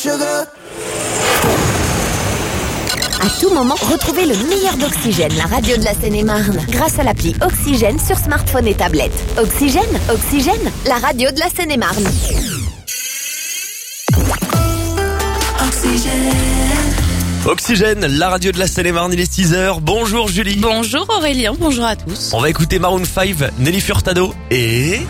sugar. À tout moment, retrouvez le meilleur d'Oxygène, la radio de la Seine-et-Marne, grâce à l'appli Oxygène sur smartphone et tablette. Oxygène, la radio de la Seine-et-Marne. Oxygène, la radio de la Seine-et-Marne, il est 6h. Bonjour Julie. Bonjour Aurélien, bonjour à tous. On va écouter Maroon 5, Nelly Furtado et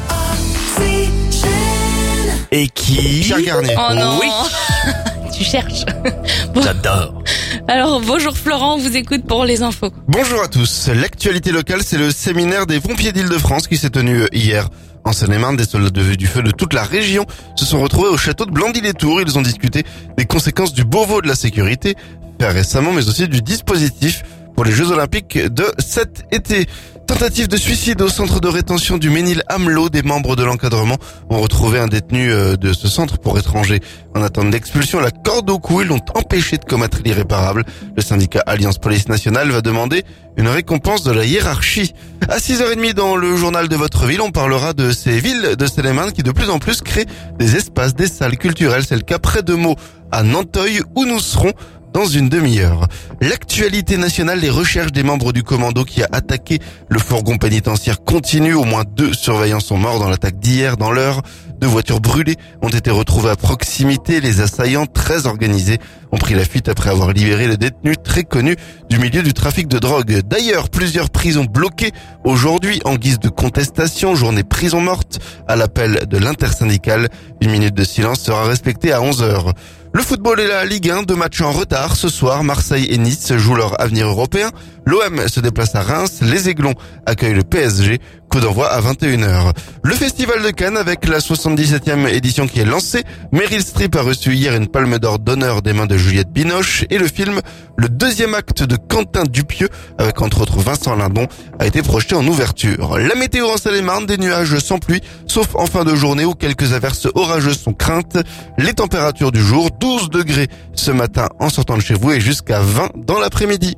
qui Pierre Garnier. Oh non. Oui. Tu cherches. Bon. J'adore. Alors bonjour Florent, on vous écoute pour les infos. Bonjour à tous. L'actualité locale, c'est le séminaire des pompiers d'Île-de-France qui s'est tenu hier. En Seine-et-Marne, des soldats du feu de toute la région se sont retrouvés au château de Blandy-les-Tours. Ils ont discuté des conséquences du Beauvau de la sécurité fait récemment, mais aussi du dispositif pour les Jeux Olympiques de cet été. Tentative de suicide au centre de rétention du Ménil-Amelot. Des membres de l'encadrement ont retrouvé un détenu de ce centre pour étrangers. En attendant d'expulsion, la corde au cou, ils l'ont empêché de commettre l'irréparable. Le syndicat Alliance Police Nationale va demander une récompense de la hiérarchie. À 6h30 dans le journal de votre ville, on parlera de ces villes de Seine-et-Marne qui de plus en plus créent des espaces, des salles culturelles. C'est le cas près de Meaux, à Nanteuil, où nous serons dans une demi-heure. L'actualité nationale, les recherches des membres du commando qui a attaqué le fourgon pénitentiaire continue. Au moins 2 surveillants sont morts dans l'attaque d'hier dans l'Eure. 2 voitures brûlées ont été retrouvées à proximité. Les assaillants, très organisés, ont pris la fuite après avoir libéré le détenu très connu du milieu du trafic de drogue. D'ailleurs, plusieurs prisons bloquées aujourd'hui en guise de contestation. Journée prison morte à l'appel de l'intersyndicale. 1 minute de silence sera respectée à 11h. Le football et la Ligue 1, 2 matchs en retard. Ce soir, Marseille et Nice jouent leur avenir européen. L'OM se déplace à Reims. Les Aiglons accueillent le PSG. Coup d'envoi à 21h. Le Festival de Cannes avec la 77e édition qui est lancée. Meryl Streep a reçu hier une palme d'or d'honneur des mains de Juliette Binoche. Et le film Le deuxième acte de Quentin Dupieux, avec entre autres Vincent Lindon, a été projeté en ouverture. La météo en Seine-et-Marne, des nuages sans pluie, sauf en fin de journée où quelques averses orageuses sont craintes. Les températures du jour, 12 degrés ce matin en sortant de chez vous et jusqu'à 20 dans l'après-midi.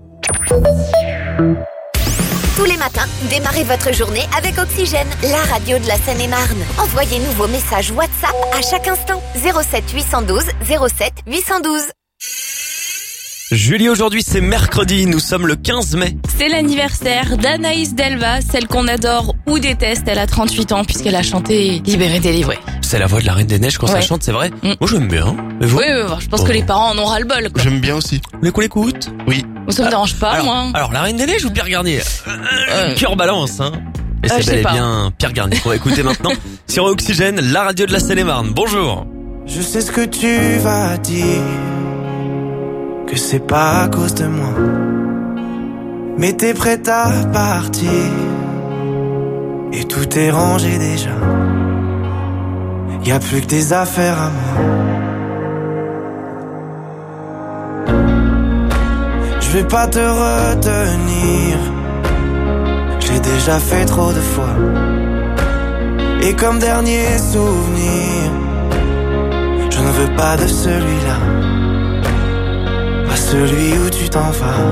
Tous les matins, démarrez votre journée avec Oxygène, la radio de la Seine-et-Marne. Envoyez-nous vos messages WhatsApp à chaque instant. 07 812 07 812. Julie, aujourd'hui c'est mercredi, nous sommes le 15 mai. C'est l'anniversaire d'Anaïs Delva, celle qu'on adore ou déteste. Elle a 38 ans puisqu'elle a chanté Libéré, délivré. C'est la voix de la Reine des Neiges quand ça Ouais. chante, c'est vrai. Mm. Moi j'aime bien. Et vous? Oui, je pense que les parents en ont ras-le-bol, quoi. J'aime bien aussi. Vous voulez qu'on l'écoute? Oui. Ça me dérange pas, moi. alors, la Reine des Neiges ou Pierre Garnier? Cœur balance, hein. Et je c'est sais bel et pas. bien Pierre Garnier qu'on va écouter maintenant sur Oxygène, la radio de la Seine-et-Marne. Bonjour. Je sais ce que tu vas dire, que c'est pas à cause de moi, mais t'es prête à partir, et tout est rangé déjà. Y a plus que des affaires à moi. Je vais pas te retenir, j'ai déjà fait trop de fois. Et comme dernier souvenir, je ne veux pas de celui-là, pas celui où tu t'en vas.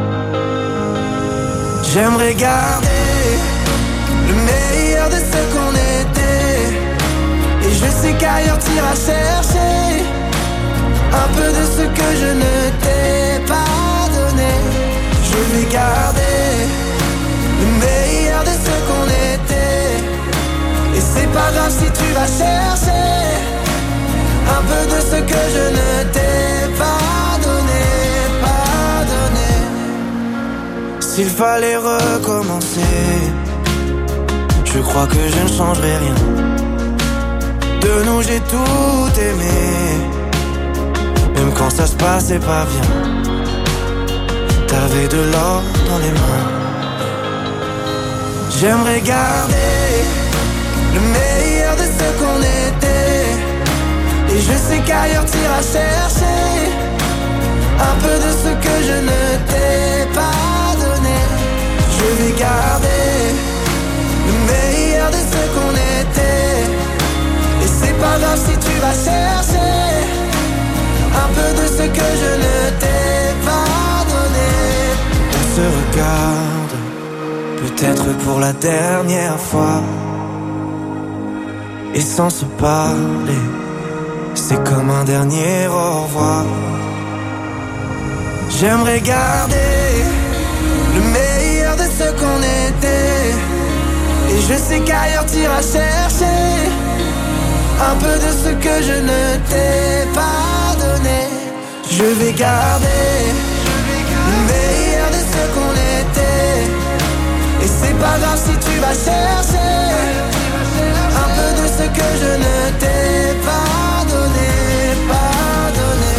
J'aimerais garder le meilleur de ce qu'on était, et je sais qu'ailleurs t'iras chercher un peu de ce que je ne t'ai pas donné. Je vais garder le meilleur de ce qu'on était, et c'est pas grave si tu vas chercher un peu de ce que je ne t'ai pas donné, pas donné. S'il fallait recommencer, je crois que je ne changerais rien. De nous j'ai tout aimé, même quand ça se passait pas bien. T'avais de l'or dans les mains. J'aimerais garder le meilleur de ce qu'on était, et je sais qu'ailleurs t'iras chercher un peu de ce que je ne t'ai pas donné. Je vais garder le meilleur de ce qu'on était, et c'est pas grave si tu vas chercher un peu de ce que je ne t'ai pas donné. On se regarde, peut-être pour la dernière fois, et sans se parler, c'est comme un dernier au revoir. J'aimerais garder le meilleur de ce qu'on était. Et je sais qu'ailleurs t'iras chercher un peu de ce que je ne t'ai pas donné. Je vais garder le meilleur de ce qu'on était. Et c'est pas grave si tu vas chercher un peu de ce que je ne t'ai pas donné, pas donné.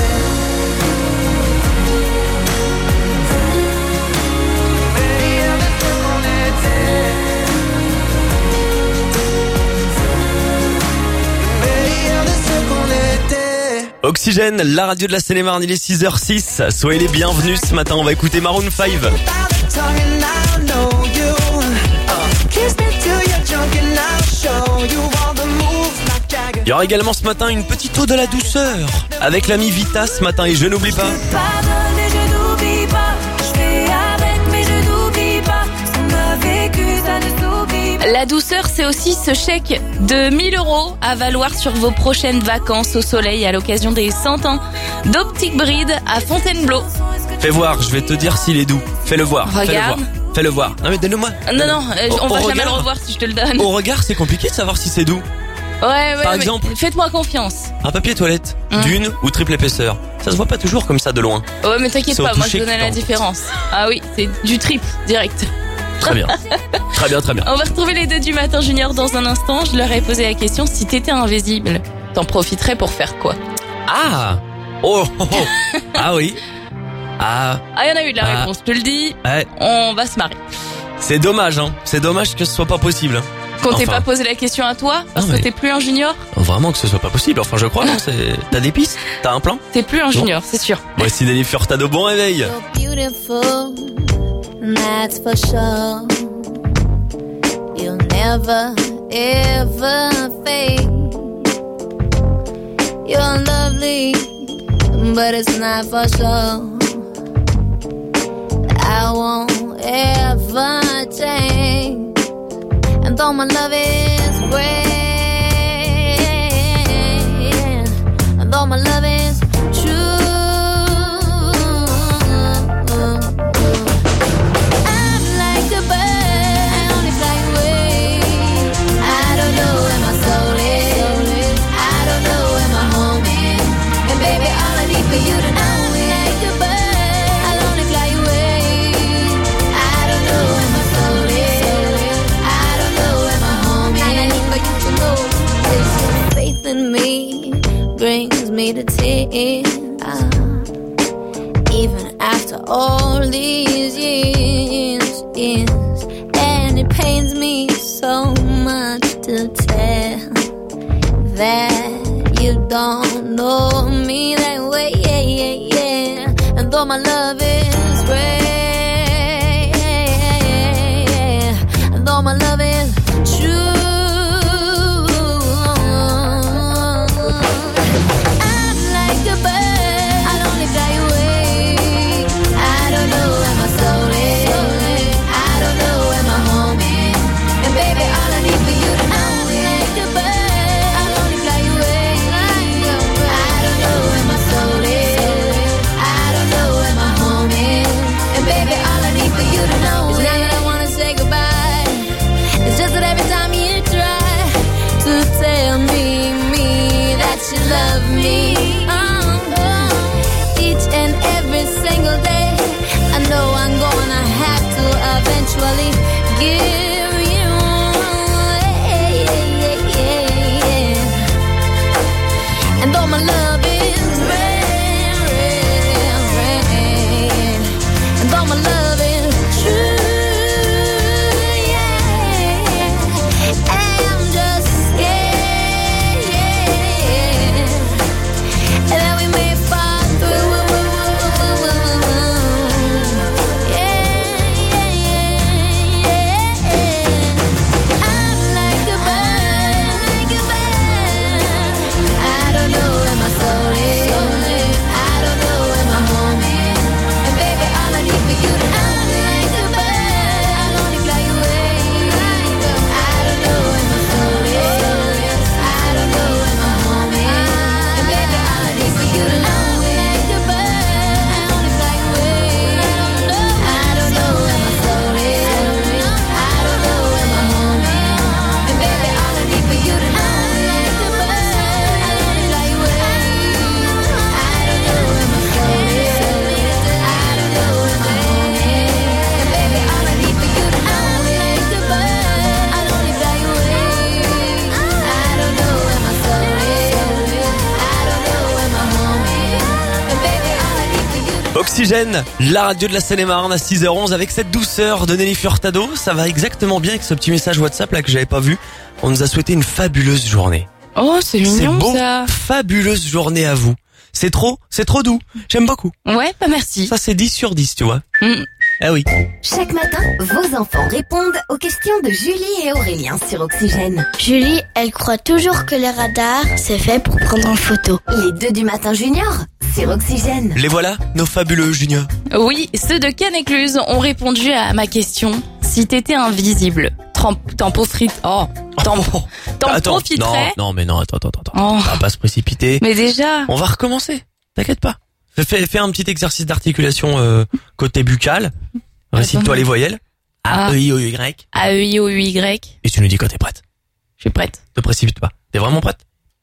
Meilleur de ce qu'on était. Meilleur de ce qu'on était. Oxygène, la radio de la Seine-et-Marne, il est 6h06. Soyez les bienvenus ce matin, on va écouter Maroon 5. Il y aura également ce matin une petite ode à la douceur avec l'ami Vita ce matin et je n'oublie pas. La douceur, c'est aussi ce chèque de 1000 € à valoir sur vos prochaines vacances au soleil à l'occasion des 100 ans d'Optic Bride à Fontainebleau. Fais voir, je vais te dire s'il est doux. Fais-le voir. Regarde. Fais-le voir. Non mais donne-le-moi. Non, on va jamais le regard. revoir si je te le donne. Au regard, c'est compliqué de savoir si c'est doux. Ouais, Par mais exemple. faites-moi confiance. Un papier toilette, d'une ou triple épaisseur. Ça se voit pas toujours comme ça de loin. Ouais, mais t'inquiète C'est au pas, moi je toucher connais que la tu différence. Ah oui, c'est du triple, direct. Très bien. Très bien, très bien. On va retrouver les deux du matin junior dans un instant. Je leur ai posé la question, si t'étais invisible, t'en profiterais pour faire quoi? Ah. Ah oui. Ah. Ah, il y en a eu de la réponse, je te le dis. Ouais. On va se marrer. C'est dommage, hein. C'est dommage que ce soit pas possible. Qu'on t'ait Enfin. pas posé la question à toi, parce Non, mais- que t'es plus un junior. Vraiment que ce soit pas possible. Enfin, je crois, non. T'as des pistes? T'as un plan? T'es plus un junior, c'est sûr. Voici Nelly Furtado, bon réveil. You're beautiful, that's for sure. You'll never, ever fade. You're lovely, but it's not for sure. I won't ever change. And though my love is great, and though my love is true, I'm like a bird, I only fly away. I don't know where my soul is, I don't know where my home is. And baby, all I need for you to know is like a bird, I'll only fly away. I don't know where my soul is, I don't know where my home is. And I need for you to know this faith in me brings me to tears. Even after all these years, and it pains me so much to tell that you don't know me that way, and though my love is rare, and though my love is true, I'm like a bird, I'll only fly away. I don't know where my soul is, I don't know where my home is. And baby, all I need for you to know is like a bird, I'll only fly away. I don't know where my soul is, I don't know where my home Oxygène, la radio de la Seine-et-Marne à 6h11 avec cette douceur de Nelly Furtado. Ça va exactement bien avec ce petit message WhatsApp là que j'avais pas vu. On nous a souhaité une fabuleuse journée. Oh, c'est C'est mignon beau, ça. fabuleuse journée à vous. C'est trop doux. J'aime beaucoup. Ouais, bah merci. Ça c'est 10 sur 10, tu vois. Ah oui. Chaque matin, vos enfants répondent aux questions de Julie et Aurélien sur Oxygène. Julie, elle croit toujours que le radar, c'est fait pour prendre en photo. Les 2 du matin junior sur Oxygène. Les voilà, nos fabuleux juniors. Oui, ceux de Cannes-Écluse ont répondu à ma question. Si t'étais invisible, t'en profiterais. T'en profiterais. Non, mais non, attends. Oh. On va pas se précipiter. Mais déjà. On va recommencer. T'inquiète pas. Fais un petit exercice d'articulation côté buccal. Récite-toi les voyelles. A, E, I, O, Y. A, E, I, O, Y. Et tu nous dis quand t'es prête. Je suis prête. Te précipite pas. T'es vraiment prête?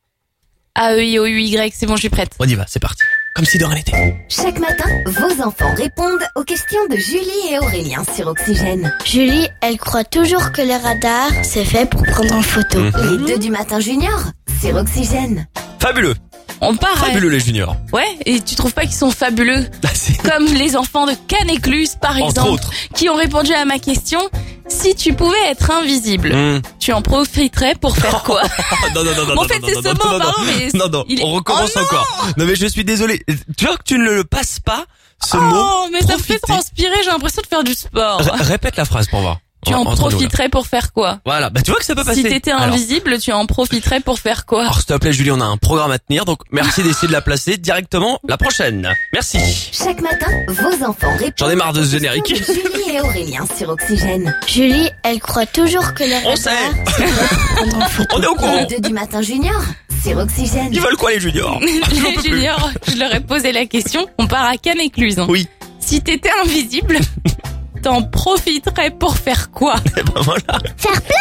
A, E, I, O, Y, c'est bon, je suis prête. On y va, c'est parti. Comme si de rien n'était. Chaque matin, vos enfants répondent aux questions de Julie et Aurélien sur Oxygène. Julie, elle croit toujours que le radar, c'est fait pour prendre en photo. Les 2 du matin junior sur Oxygène. Fabuleux. On part. Fabuleux les juniors. Ouais, et tu trouves pas qu'ils sont fabuleux? C'est- Comme les enfants de Cannes-Écluse, par Entre exemple, autres. qui ont répondu à ma question. Si tu pouvais être invisible, tu en profiterais pour faire quoi? Non. En fait, c'est ce mot, pardon, mais Non, il est- on recommence Oh non encore. Non, mais je suis désolé. Tu vois que tu ne le passes pas, ce mot. Oh, mais ça me fait profiter. transpirer, j'ai l'impression de faire du sport. Répète la phrase pour voir. Tu en Entre nous, là. profiterais pour faire quoi? Voilà, bah tu vois que ça peut passer. Si t'étais Alors, invisible, tu en profiterais pour faire quoi? alors s'il te plaît Julie, on a un programme à tenir, donc merci d'essayer de la placer directement la prochaine. Merci. Chaque matin, vos enfants répondent. J'en ai marre de ce aux questions générique. de Julie et Aurélien sur Oxygène. Julie, elle croit toujours que le On radar, sait. c'est fait pour prendre en photo. On est au courant. Les 2 du matin junior sur Oxygène. Ils veulent quoi les juniors? Les juniors, je leur ai posé la question. On part à Cannes-Écluse. Hein. Oui. Si t'étais invisible, t'en profiterais pour faire quoi? Et ben voilà. Faire plein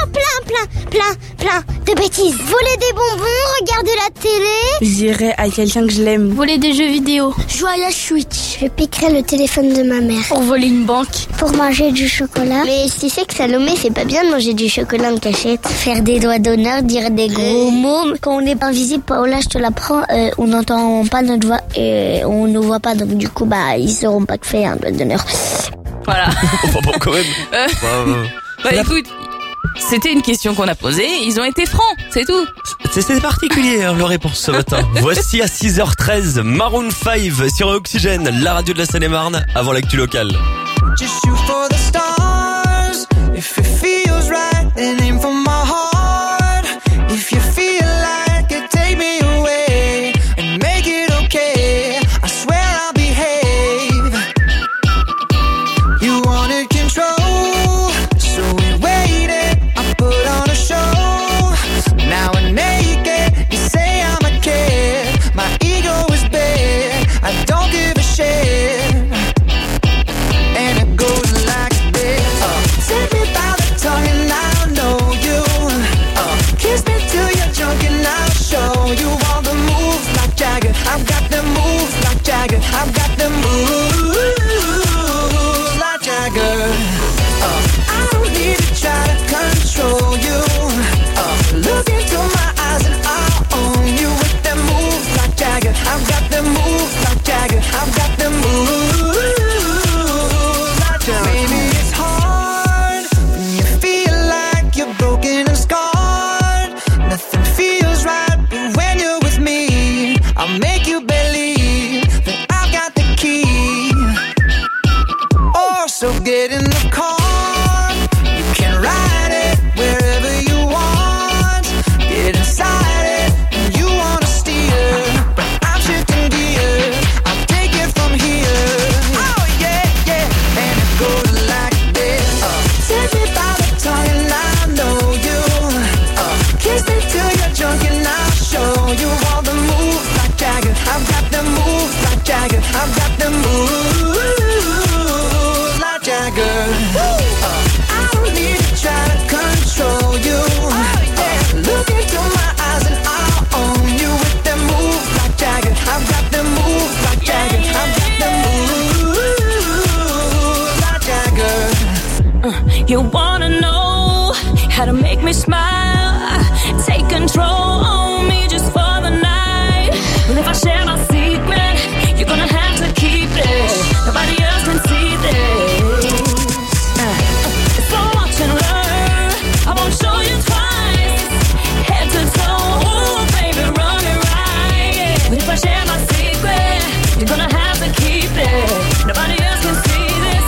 de bêtises. Voler des bonbons, regarder la télé. J'irai à quelqu'un que je l'aime. Voler des jeux vidéo. Jouer à la Switch. Je piquerai le téléphone de ma mère. Pour voler une banque. Pour manger du chocolat. Mais tu sais que Salomé, c'est pas bien de manger du chocolat en cachette. Faire des doigts d'honneur, dire des gros mots. Quand on est invisible, Paola, je te l'apprends, on n'entend pas notre voix et on ne voit pas. Donc du coup, ils sauront pas que faire un doigt d'honneur. Voilà. Bon, quand même. Bah écoute, c'était une question qu'on a posée. Ils ont été francs, c'est tout. C'est particulier hein, leur réponse ce matin. Voici à 6h13 Maroon 5 sur Oxygène, la radio de la Seine-et-Marne avant l'actu locale. Just shoot for the stars. If it feels right, then aim for my heart. If you feel like it, take me away and make it okay. I swear I'll behave. You wanted control, so we waited. I put on a show. Now I'm naked. You say I'm a kid. My ego is big. I don't give a shit. And it goes like this. Take me by the tongue and I'll know you. Kiss me till you're drunk and I'll show you all the moves like Jagger. I've got the moves like Jagger. I've got the moves like Jagger. I don't need to try to control you. Look into my eyes and I'll own you with the moves like Jagger. I've got the moves like Jagger. I've got the moves. Maybe it's hard when you feel like you're broken and scarred. Nothing feels right, but when you're with me, I'll make you believe that I've got the key. Oh, so get in the car. You can ride it wherever you want. Get inside it, and you wanna steer. But I'm shifting gears. I'll take it from here. Oh yeah, yeah. And it goes like this. Take me by the tongue and I know you. Kiss me till you're drunk and I'll show you all the moves like Jagger. I've got the moves like Jagger. I've got the moves like Jagger. I don't need to try to control you. Look into my eyes and I'll own you with the moves like Jagger. I've got the moves like Jagger. I've got the moves like Jagger. You wanna know how to make me smile? Take control on me just for the night. Well, if I share my secret, you're gonna have to keep it. You're gonna have to keep it. Nobody else can see this.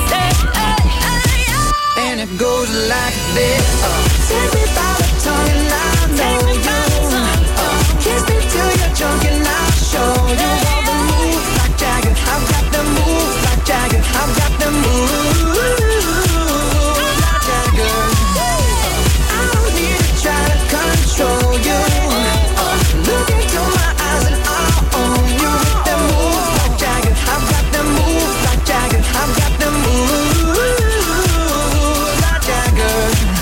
And it goes like this. Take me by the tongue and I know you. Kiss me till you're drunk and I'll show you all the moves like Jagger. I've got the moves like Jagger. I've got the moves like Jagger. I don't need to try to control you. Look into my eyes and I'll own you with the moves like Jagger. I've got the moves like Jagger. I've got the moves like Jagger.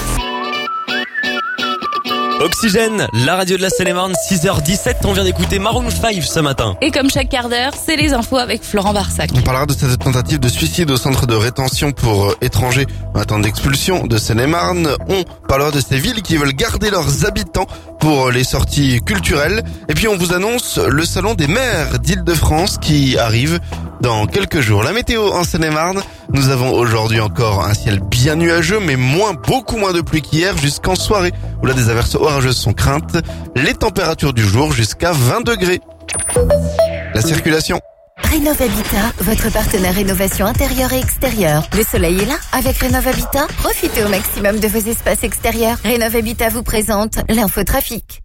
Oxygène, la radio de la Seine-et-Marne, 6h17, on vient d'écouter Maroon 5 ce matin. Et comme chaque quart d'heure, c'est les infos avec Florent Barsac. On parlera de cette tentative de suicide au centre de rétention pour étrangers en attente d'expulsion de Seine-et-Marne. On parlera de ces villes qui veulent garder leurs habitants pour les sorties culturelles. Et puis on vous annonce le salon des maires d'Île-de-France qui arrive dans quelques jours. La météo en Seine-et-Marne, nous avons aujourd'hui encore un ciel bien nuageux, mais beaucoup moins de pluie qu'hier jusqu'en soirée, où là des averses orageuses sont craintes. Les températures du jour jusqu'à 20 degrés. La circulation. Rénov'Habitat, votre partenaire rénovation intérieure et extérieure. Le soleil est là. Avec Rénov'Habitat, profitez au maximum de vos espaces extérieurs. Rénov'Habitat vous présente l'infotrafic.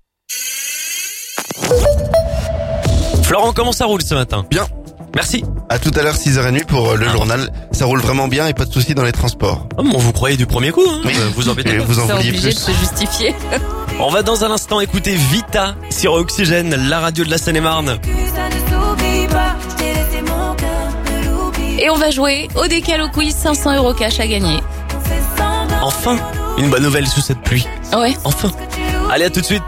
Florent, comment ça roule ce matin? Bien. Merci. À tout à l'heure, 6h30 pour le journal. Ça roule vraiment bien et pas de soucis dans les transports. Oh, bon, vous croyez du premier coup, hein? Oui. Vous embêtez pas. Vous en C'est vouliez obligé de plus. se justifier. On va dans un instant écouter Vita sur Oxygène, la radio de la Seine-et-Marne. Et on va jouer au Décalo Quiz, 500 € cash à gagner. Enfin, une bonne nouvelle sous cette pluie. Ouais. Enfin. Allez, à tout de suite.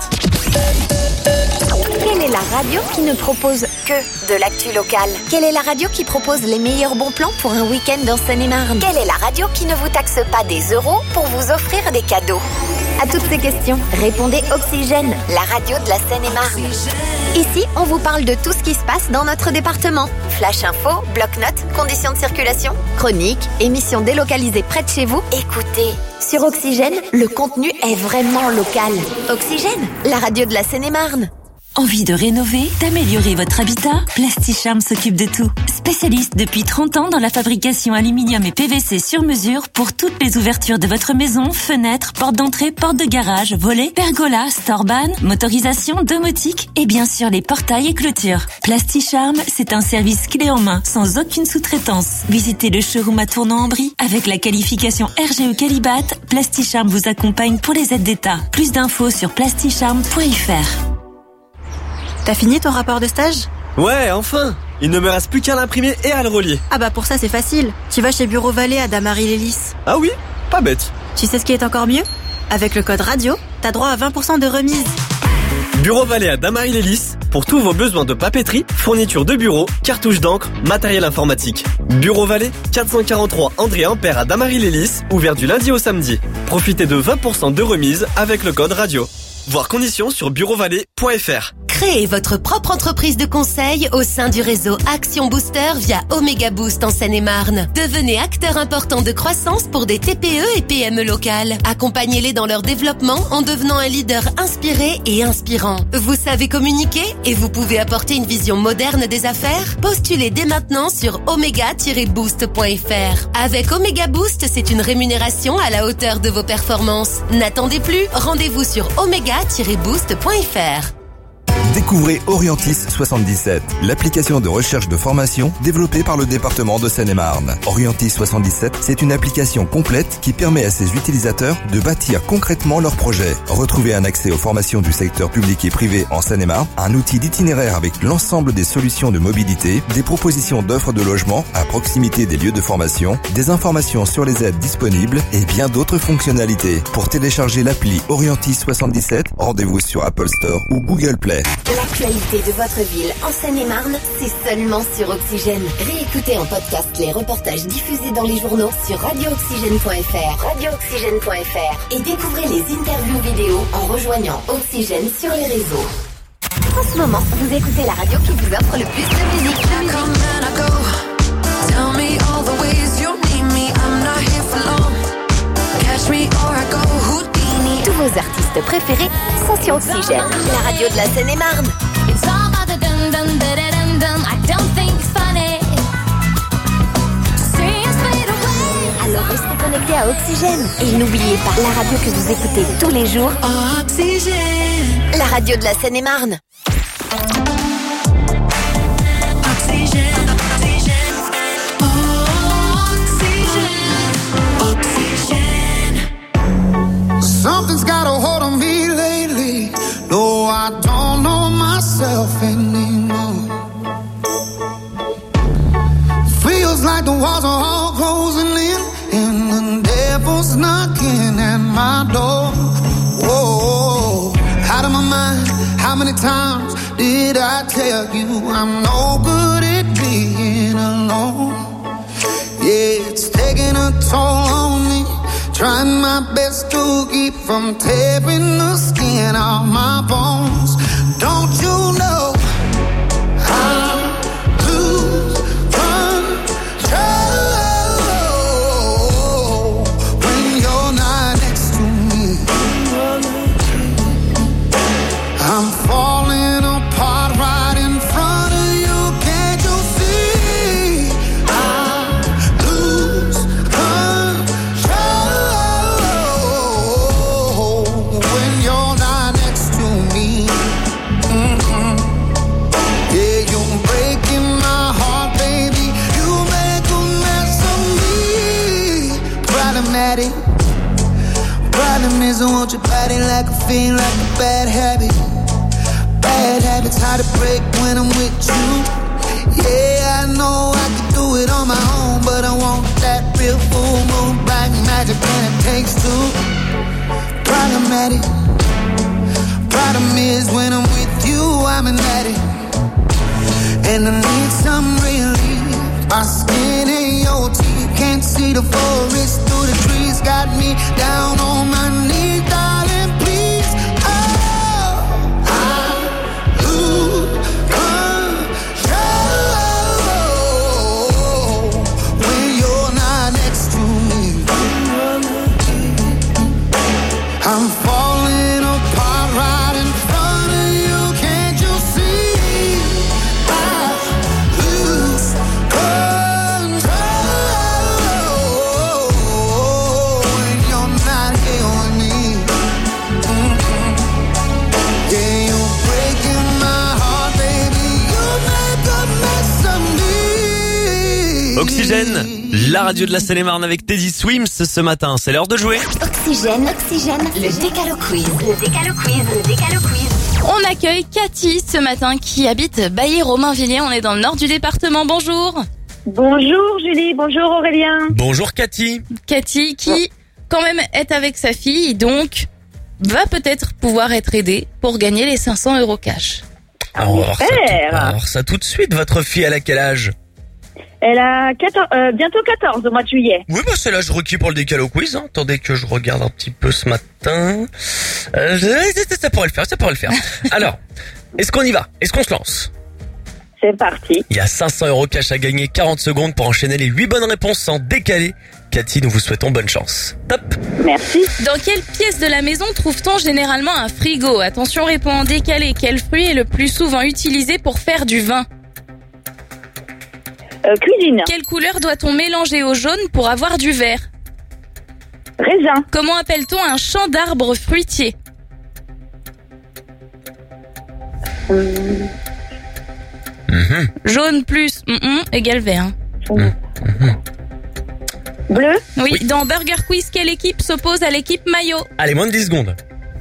Quelle est la radio qui ne propose que de l'actu locale? Quelle est la radio qui propose les meilleurs bons plans pour un week-end dans Seine-et-Marne? Quelle est la radio qui ne vous taxe pas des euros pour vous offrir des cadeaux? À toutes ces questions, répondez Oxygène, la radio de la Seine-et-Marne. Ici, on vous parle de tout ce qui se passe dans notre département. Flash info, bloc-notes, conditions de circulation, chroniques, émissions délocalisées près de chez vous. Écoutez, sur Oxygène, le contenu est vraiment local. Oxygène, la radio de la Seine-et-Marne. Envie de rénover, d'améliorer votre habitat? Plasticharm s'occupe de tout. Spécialiste depuis 30 ans dans la fabrication aluminium et PVC sur mesure pour toutes les ouvertures de votre maison, fenêtres, portes d'entrée, portes de garage, volets, pergolas, storban, motorisation, domotique et bien sûr les portails et clôtures. Plasticharm, c'est un service clé en main, sans aucune sous-traitance. Visitez le showroom à Tournan-en-Brie. Avec la qualification RGE Qualibat, Plasticharm vous accompagne pour les aides d'État. Plus d'infos sur plasticharm.fr. T'as fini ton rapport de stage? Ouais, enfin! Il ne me reste plus qu'à l'imprimer et à le relier. Ah bah pour ça c'est facile. Tu vas chez Bureau Vallée à Damary-Lélis. Ah oui? Pas bête. Tu sais ce qui est encore mieux? Avec le code radio, t'as droit à 20% de remise. Bureau Vallée à Damary-Lélis pour tous vos besoins de papeterie, fourniture de bureau, cartouches d'encre, matériel informatique. Bureau Vallée, 443 André Ampère à Damary-Lélis, ouvert du lundi au samedi. Profitez de 20% de remise avec le code radio. Voir conditions sur bureauvalet.fr. Créez votre propre entreprise de conseil au sein du réseau Action Booster via Omega Boost en Seine-et-Marne. Devenez acteur important de croissance pour des TPE et PME locales. Accompagnez-les dans leur développement en devenant un leader inspiré et inspirant. Vous savez communiquer et vous pouvez apporter une vision moderne des affaires? Postulez dès maintenant sur omega-boost.fr. Avec Omega Boost, c'est une rémunération à la hauteur de vos performances. N'attendez plus, rendez-vous sur omega-boost.fr. Découvrez Orientis 77, l'application de recherche de formation développée par le département de Seine-et-Marne. Orientis 77, c'est une application complète qui permet à ses utilisateurs de bâtir concrètement leurs projets. Retrouvez un accès aux formations du secteur public et privé en Seine-et-Marne, un outil d'itinéraire avec l'ensemble des solutions de mobilité, des propositions d'offres de logement à proximité des lieux de formation, des informations sur les aides disponibles et bien d'autres fonctionnalités. Pour télécharger l'appli Orientis 77, rendez-vous sur Apple Store ou Google Play. L'actualité de votre ville en Seine-et-Marne, c'est seulement sur Oxygène. Réécoutez en podcast les reportages diffusés dans les journaux sur radiooxygène.fr. Et découvrez les interviews vidéo en rejoignant Oxygène sur les réseaux. En ce moment, vous écoutez la radio qui vous offre le plus de musique. Tous vos artistes préférés sont sur Oxygène, la radio de la Seine-et-Marne. Oxygène. Et n'oubliez pas, la radio que vous écoutez tous les jours, Oxygène. La radio de la Seine-et-Marne. Something's got a hold on me lately. No, I don't know myself anymore. Feels like the walls are all closing in, and the devil's knocking at my door. Whoa, out of my mind. How many times did I tell you I'm no good at being alone? Yeah, it's taking a toll on me. Trying my best to keep from tearing the skin off my bones. Don't you know I lose control when you're not next to me? I'm falling apart right in front of you. Can't you see? I lose control when you're not next to me. Yeah, you're breaking my heart, baby. You make a mess of me. Problematic. Problem is I want your body like a fiend, like a bad habit. Bad habits hard to break when I'm with you. Yeah, I know I could do it on my own, but I want that real full moon black magic, and it takes two. Problematic. Problem is when I'm with you, I'm an addict, and I need some relief. My skin and your teeth, can't see the forest through the trees. Got me down on my knees, darling, please. Oh, I lose control when you're not next to me. I'm falling apart right in front of you. Can't you see? I lose control when you're not here with me. Yeah, you're breaking my heart, baby. You make a mess of me. Oxygène, la radio de la Seine-et-Marne avec Teddy Swims ce matin. C'est l'heure de jouer. Oxygène, le Décalo Quiz. Le Décalo Quiz. On accueille Cathy ce matin qui habite Bailly-Romainvilliers. On est dans le nord du département. Bonjour. Bonjour Julie, bonjour Aurélien. Bonjour Cathy. Cathy qui quand même est avec sa fille, donc va peut-être pouvoir être aidée pour gagner les 500 € cash. Alors ça tout de suite, votre fille, elle a quel âge? Elle a bientôt 14 au mois de juillet. Oui, bah c'est l'âge requis pour le Décalo Quiz. Hein. Attendez que je regarde un petit peu ce matin. Ça pourrait le faire. Alors, est-ce qu'on y va? Est-ce qu'on se lance? C'est parti. Il y a 500 € cash à gagner, 40 secondes pour enchaîner les 8 bonnes réponses sans décaler. Cathy, nous vous souhaitons bonne chance. Top. Merci. Dans quelle pièce de la maison trouve-t-on généralement un frigo? Attention, réponds en décalé. Quel fruit est le plus souvent utilisé pour faire du vin? Cuisine. Quelle couleur doit-on mélanger au jaune pour avoir du vert? Raisin. Comment appelle-t-on un champ d'arbres fruitiers? Jaune plus égale vert. Bleu. Oui. Dans Burger Quiz, quelle équipe s'oppose à l'équipe maillot? Allez, moins de 10 secondes.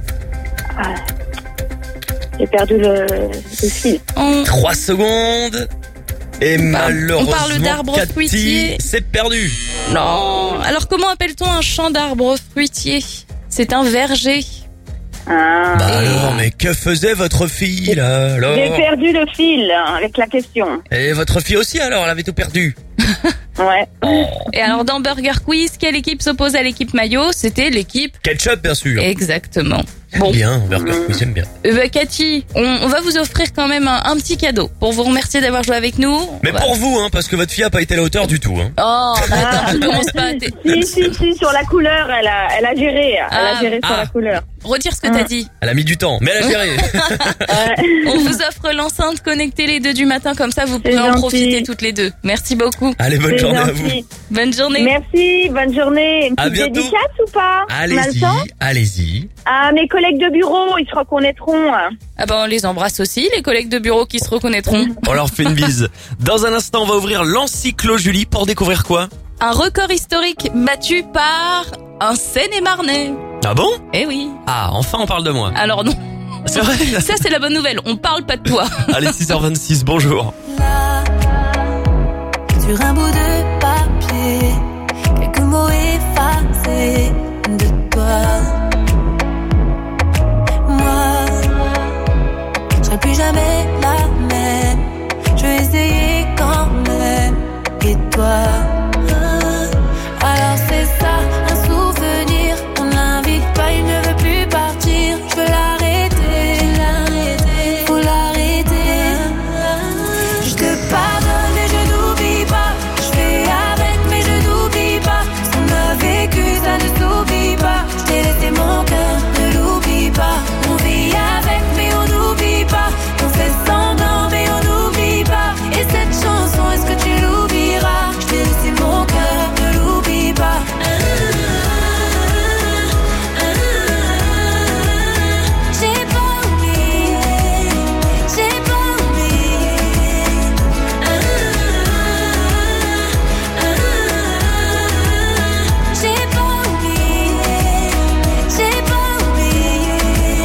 J'ai perdu le fil. 3 secondes. Et malheureusement, on parle d'arbres Cathy, fruitiers. c'est perdu. Non. Alors comment appelle-t-on un champ d'arbres fruitiers? C'est un verger. Ah. Bah alors, mais que faisait votre fille là alors? J'ai perdu le fil avec la question. Et votre fille aussi alors, elle avait tout perdu. Ouais. Et alors dans Burger Quiz, quelle équipe s'oppose à l'équipe maillot? C'était l'équipe Ketchup, bien sûr. Exactement. Bon. Bien, Burger Quiz, j'aime bien. Cathy, on va vous offrir quand même un petit cadeau pour vous remercier d'avoir joué avec nous. Mais pour vous, hein, parce que votre fille a pas été à la hauteur du tout. Hein. Oh, attends, tu commences pas à... Si, sur la couleur, elle a géré. Elle a géré sur la couleur. Retire ce que t'as dit. Elle a mis du temps, mais elle a géré. On vous offre l'enceinte connectée les 2 du matin, comme ça vous pourrez en profiter toutes les 2. Merci beaucoup. Allez, bonne journée à vous. Bonne journée. Merci, bonne journée. Une petite dédicace ou pas? Allez-y. Ah, mes collègues de bureau, ils se reconnaîtront. Ah ben on les embrasse aussi, les collègues de bureau qui se reconnaîtront. On leur fait une bise. Dans un instant, on va ouvrir l'Encyclo Julie pour découvrir quoi? Un record historique battu par un Seine-et-Marnais. Ah bon? Eh oui. Ah, enfin on parle de moi. Alors non. C'est vrai? Ça c'est la bonne nouvelle, on parle pas de toi. Allez, 6h26, bonjour. Là, sur un bout de papier, quelques mots effacés de toi. Moi, je serai plus jamais la même. Je vais essayer quand même. Et toi? Alors c'est ça, un souvenir. On l'invite pas, il ne veut plus partir. Je veux l'arrêter, faut l'arrêter. Je te pardonne et je n'oublie pas. Je fais avec mais je n'oublie pas. Ce qu'on a vécu, ça ne s'oublie pas. Je t'ai laissé mon cœur, ne l'oublie pas. On vit avec mais on n'oublie pas. On fait semblant mais on n'oublie pas. Et cette chanson, est-ce que tu l'oublieras? Je t'ai laissé mon cœur, ne l'oublie pas. J'ai pas oublié, j'ai pas oublié. J'ai pas oublié, j'ai pas oublié.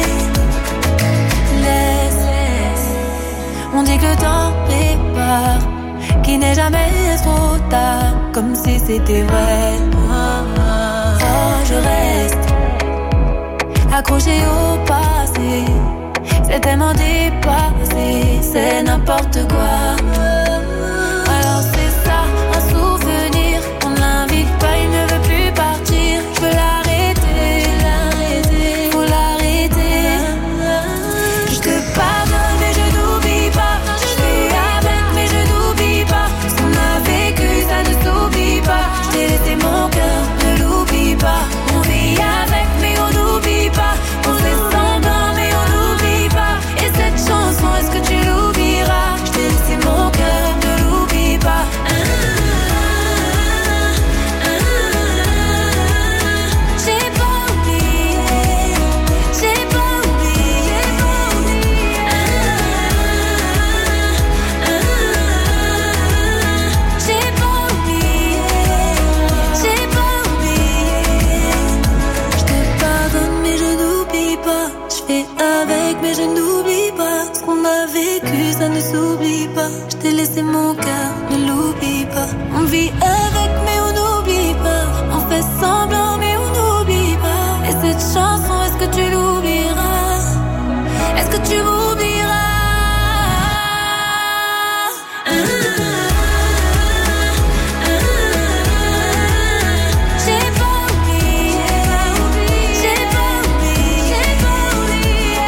Laisse, on dit que le temps répare, qu'il n'est jamais trop tard, comme si c'était vrai. Oh, je reste accroché au passé, c'est tellement dépassé, c'est n'importe quoi. Alors c'est ça, un souvenir, on l'invite pas, il ne veut plus partir. Je veux l'arrêter, faut l'arrêter. Je te pardonne et je n'oublie pas. Je fais avec mais je n'oublie pas. Ce qu'on a vécu, ça ne s'oublie pas. Je t'ai laissé mon cœur, ne l'oublie pas. On vit avec mais on n'oublie pas. On fait semblant mais on n'oublie pas. Et cette chanson, est-ce que tu l'oublieras? Je t'ai laissé mon cœur, ne l'oublie pas. J'ai pas oublié, j'ai pas oublié. J'ai pas oublié, j'ai pas oublié. Je te pardonne mais je n'oublie pas. Je fais avec mais je n'oublie pas. Ce qu'on a vécu ça ne s'oublie pas. Je t'ai laissé mon cœur, ne l'oublie pas. On vit avec mais on n'oublie pas. On fait semblant mais on n'oublie pas. Et cette chanson, est-ce que tu l'oublieras? Est-ce que tu m'oublieras? J'ai pas oublié, j'ai pas oublié, j'ai pas oublié.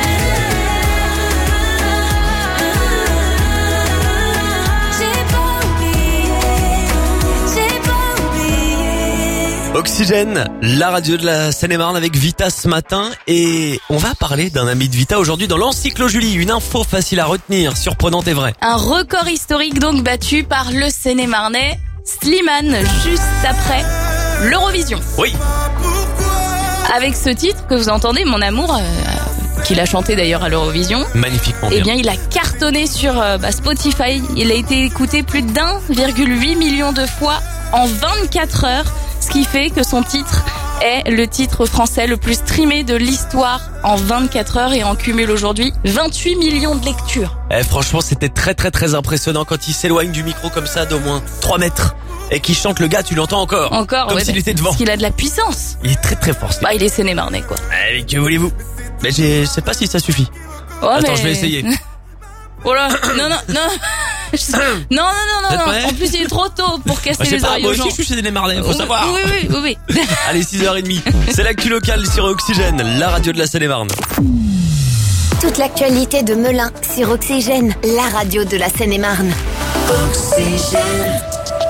J'ai pas oublié, j'ai pas oublié. Oxygène, la radio de la Seine-et-Marne avec Vita ce matin. Et on va parler d'un ami de Vita aujourd'hui dans l'Encyclo Julie. Une info facile à retenir, surprenante et vraie. Un record historique donc battu par le Seine-et-Marnais Slimane juste après l'Eurovision. Oui. Avec ce titre que vous entendez, Mon amour, qu'il a chanté d'ailleurs à l'Eurovision. Magnifiquement Eh bien. bien, il a cartonné sur Spotify. Il a été écouté plus d'1,8 million de fois en 24 heures, ce qui fait que son titre est le titre français le plus streamé de l'histoire en 24 heures et en cumule aujourd'hui 28 millions de lectures. Franchement, c'était très très très impressionnant quand il s'éloigne du micro comme ça d'au moins 3 mètres. Et qu'il chante, le gars, tu l'entends encore. Comme ouais, s'il était devant. Parce qu'il a de la puissance. Il est très très fort. Bah, il est Seine-et-Marnais, quoi. Allez, que voulez-vous? Mais je sais pas si ça suffit. Ouais, Attends, mais... je vais essayer. Oh là, non. Non. En plus, il est trop tôt pour casser les oreilles aux gens. Moi aussi, je suis chez les Marnais, faut savoir. Oui. Allez, 6h30. C'est l'actu locale sur Oxygène, la radio de la Seine-et-Marne. Toute l'actualité de Melun sur Oxygène, la radio de la Seine-et-Marne. Oxygène.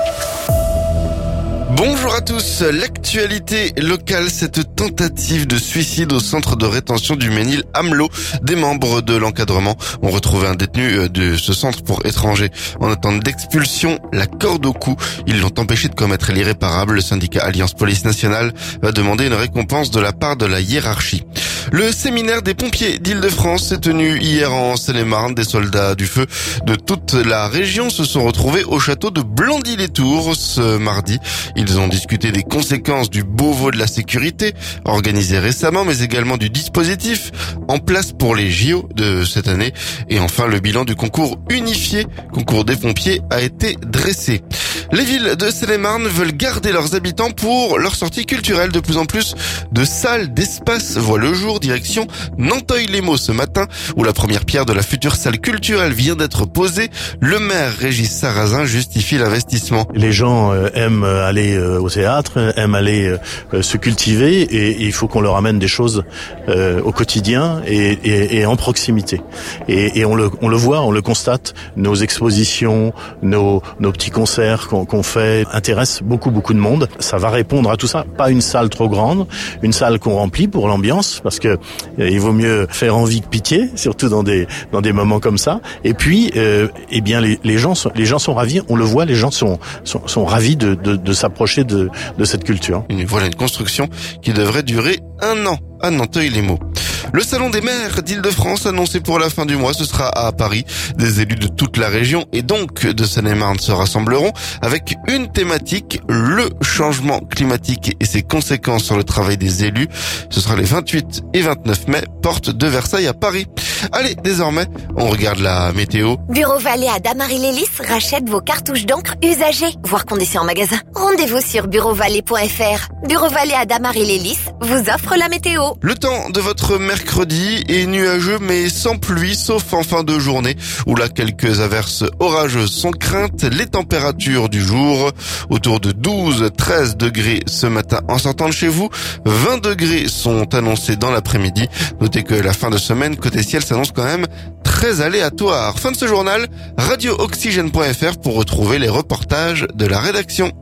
Bonjour à tous, l'actualité locale, cette tentative de suicide au centre de rétention du Ménil-Amelot. Des membres de l'encadrement ont retrouvé un détenu de ce centre pour étrangers en attente d'expulsion, la corde au cou. Ils l'ont empêché de commettre l'irréparable. Le syndicat Alliance Police Nationale va demander une récompense de la part de la hiérarchie. Le séminaire des pompiers d'Île-de-France s'est tenu hier en Seine-et-Marne. Des soldats du feu de toute la région se sont retrouvés au château de Blandy-les-Tours ce mardi. Ils ont discuté des conséquences du Beauvau de la sécurité, organisé récemment, mais également du dispositif en place pour les JO de cette année. Et enfin, le bilan du concours unifié, concours des pompiers, a été dressé. Les villes de Seine-et-Marne veulent garder leurs habitants pour leur sortie culturelle. De plus en plus de salles d'espace voient le jour, direction Nanteuil-les-Maux ce matin, où la première pierre de la future salle culturelle vient d'être posée. Le maire Régis Sarrazin justifie l'investissement. Les gens aiment aller au théâtre, aiment aller se cultiver, et il faut qu'on leur amène des choses au quotidien et en proximité. Et on le voit, on le constate, nos expositions, nos petits concerts qu'on fait intéressent beaucoup de monde. Ça va répondre à tout ça. Pas une salle trop grande, une salle qu'on remplit pour l'ambiance, parce que il vaut mieux faire envie que pitié, surtout dans des moments comme ça. Et puis, eh bien les gens sont ravis. On le voit, les gens sont ravis de s'approcher de cette culture. Voilà une construction qui devrait durer 1 an à Nanteuil-les-Maux. Le salon des maires d'Île-de-France annoncé pour la fin du mois, ce sera à Paris. Des élus de toute la région et donc de Seine-et-Marne se rassembleront avec une thématique, le changement climatique et ses conséquences sur le travail des élus. Ce sera les 28 et 29 mai, porte de Versailles à Paris. Allez, désormais, on regarde la météo. Bureau Vallée à Damary-les-Lys rachète vos cartouches d'encre usagées. Voir conditions en magasin. Rendez-vous sur bureauvalet.fr. Bureau Vallée à Damary-les-Lys vous offre la météo. Le temps de votre mercredi est nuageux mais sans pluie, sauf en fin de journée où là quelques averses orageuses sont craintes. Les températures du jour autour de 12-13 degrés ce matin en sortant de chez vous. 20 degrés sont annoncés dans l'après-midi. Notez que la fin de semaine côté ciel s'annonce quand même très aléatoire. Fin de ce journal, radiooxygène.fr pour retrouver les reportages de la rédaction.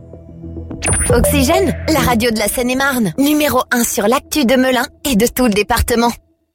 Oxygène, la radio de la Seine-et-Marne, numéro 1 sur l'actu de Melun et de tout le département.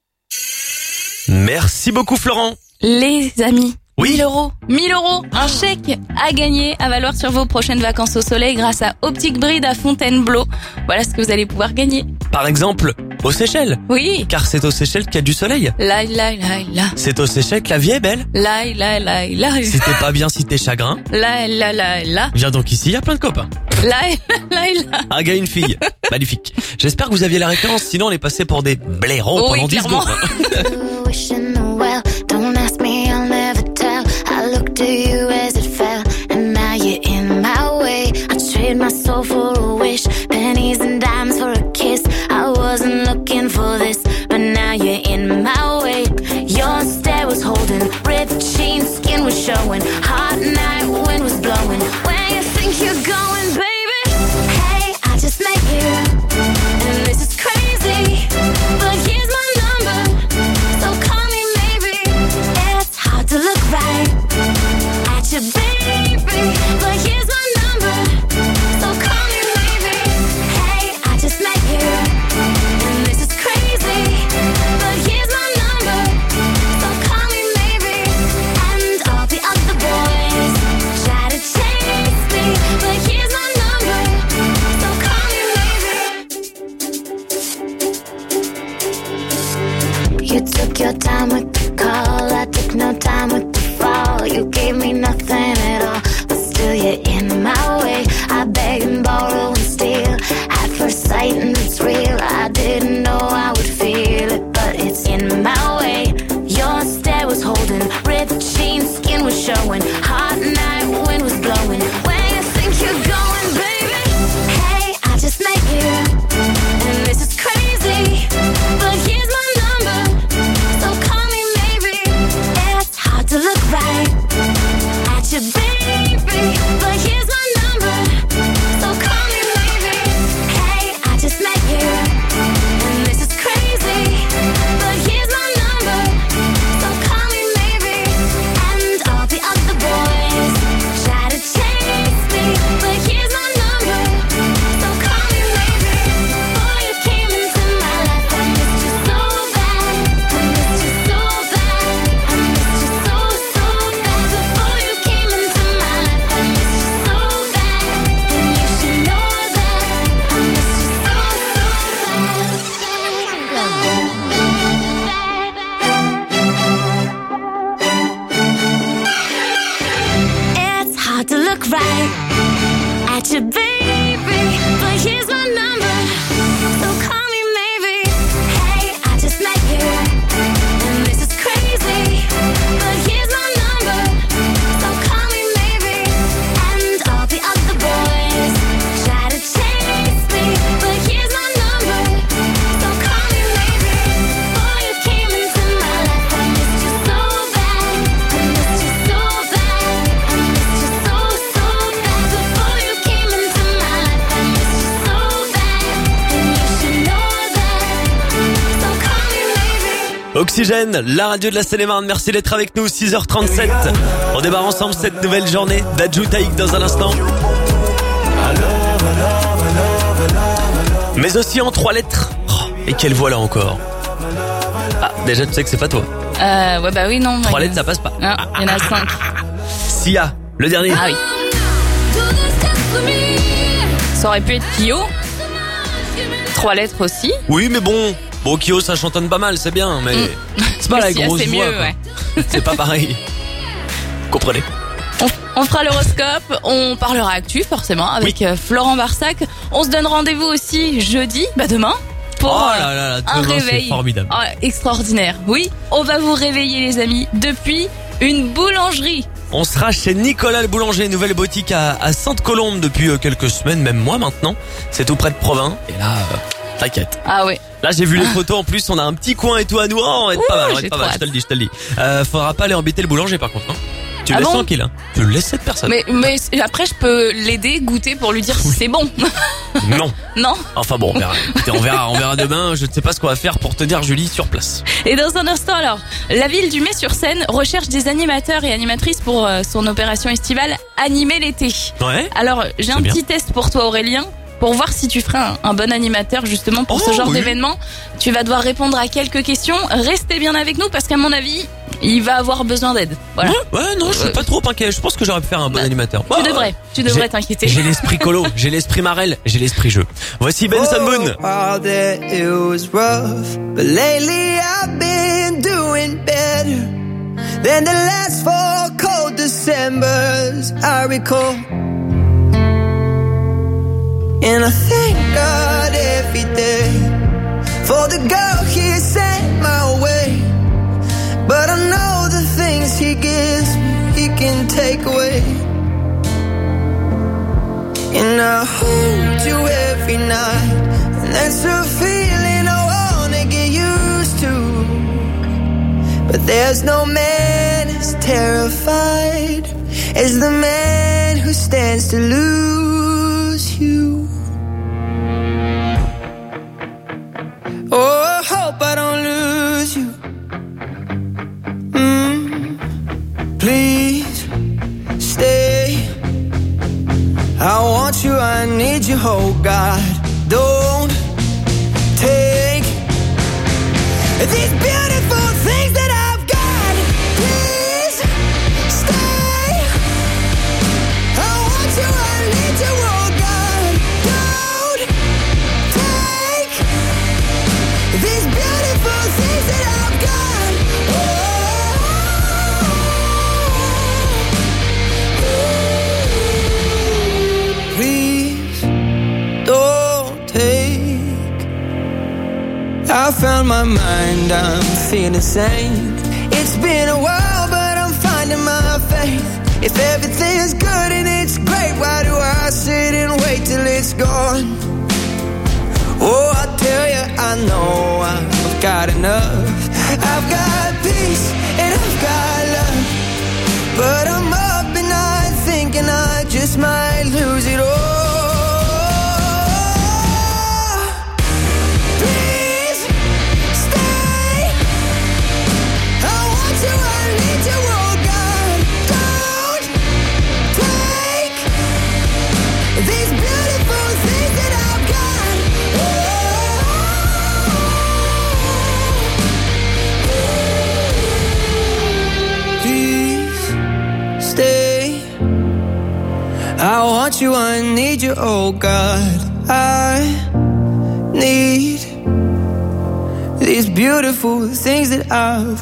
Merci beaucoup Florent. Les amis. Oui. 1000 euros, un chèque à gagner, à valoir sur vos prochaines vacances au soleil grâce à Optic Bride à Fontainebleau. Voilà ce que vous allez pouvoir gagner. Par exemple, aux Seychelles. Oui. Car c'est aux Seychelles qu'il y a du soleil. La. C'est aux Seychelles que la vie est belle. La. Si t'es pas bien, si t'es chagrin. La. Viens donc ici, il y a plein de copains. La. Un gars, une fille. Magnifique. J'espère que vous aviez la référence, sinon on est passé pour des blaireaux pendant 10 secondes. Don't ask me, I'll never tell. I looked at you as it fell, and now you're in my way. I trade my soul for a wish, pennies and dimes for a kiss. I wasn't looking for this, but now you're in my way. Your stare was holding, ripped jeans, skin was showing. Hot night, wind was blowing. Where you think you're going, baby? Hey, I just met you, and this is crazy, but here's my number, so call me maybe. look right at you, baby, but here's my number, so call me maybe. Hey, I just met you, and this is crazy, but here's my number, so call me maybe. And all the other boys try to chase me, but here's my number, so call me maybe. Before you came into my life, I missed you so bad, I missed you so bad, I missed you so bad. Before you came into my life, I missed you so bad, and you should know that, so call me maybe. Oxygène, la radio de la Seine-et-Marne, merci d'être avec nous, 6h37. On démarre ensemble cette nouvelle journée. Dadju Taïk dans un instant. Mais aussi en 3 lettres. Oh, et quelle voix là encore. Ah, déjà tu sais que c'est pas toi. Ouais, bah oui, non. 3 lettres ça passe pas. Non, il y en a 5. Sia, le dernier. Ah oui. Ça aurait pu être Kyo. 3 lettres aussi. Oui, mais bon, Kyo ça chantonne pas mal, c'est bien, mais c'est pas Mais la Sia, grosse c'est voix. mieux, quoi. ouais. C'est pas pareil. Comprenez. On fera l'horoscope, on parlera actu forcément avec Florent Barsac. On se donne rendez-vous aussi jeudi, demain, pour Oh là là, un demain, c'est réveil formidable. extraordinaire. Oui, on va vous réveiller les amis depuis une boulangerie. On sera chez Nicolas le boulanger, nouvelle boutique à Sainte-Colombe depuis quelques semaines, même mois maintenant. C'est tout près de Provins. Et là, t'inquiète. Ah ouais. Là, j'ai vu les photos en plus, on a un petit coin et tout à nous. Oh, on va être pas mal, on va j'ai être pas mal, trop je te le dis. Faudra pas aller embêter le boulanger par contre, hein. Tu le Ah laisses bon tranquille, hein. Tu le laisses cette personne. Mais après je peux l'aider, goûter pour lui dire si c'est bon. Non. Non. Enfin bon, on verra. Écoutez, on verra demain. Je ne sais pas ce qu'on va faire pour tenir Julie sur place. Et dans un instant alors, la ville du Mets-sur-Seine recherche des animateurs et animatrices pour son opération estivale Animer l'été. Ouais. Alors j'ai un bien. petit test pour toi Aurélien, pour voir si tu ferais un bon animateur justement pour ce genre oui. d'événement. Tu vas devoir répondre à quelques questions. Restez bien avec nous parce qu'à mon avis, il va avoir besoin d'aide. Voilà. Ouais, non, je suis pas trop inquiet. Je pense que j'aurais pu faire un bon animateur. Tu devrais t'inquiéter. J'ai l'esprit colo, j'ai l'esprit Marel, j'ai l'esprit jeu. Voici Benson Boone. All that it was rough, but lately I've been doing better than the last 4 cold Decembers I recall. And I thank God every day for the girl He sent my way. But I know the things He gives me, He can take away. And I hold you every night, and that's a feeling I wanna get used to. But there's no man as terrified as the man who stands to lose you. Oh, I hope I don't lose you. Please stay. I want you, I need you, oh God. Don't take these beautiful things that I've got. Please stay. I want you, I need you, oh God. Don't take these beautiful things that I've got. Please don't take. I found my mind, I'm feeling sane. It's been a while, but I'm finding my faith. If everything's good and it's great, why do I sit and wait till it's gone? Oh, I tell you, I know I've got enough. I've got peace and I've got love, but I'm up at night thinking I just might lose it all. Please stay. I want you, I need you, oh God. Don't take these beautiful things that I've got. Please stay. I want you, I need you, oh God. I need these beautiful things that I've got.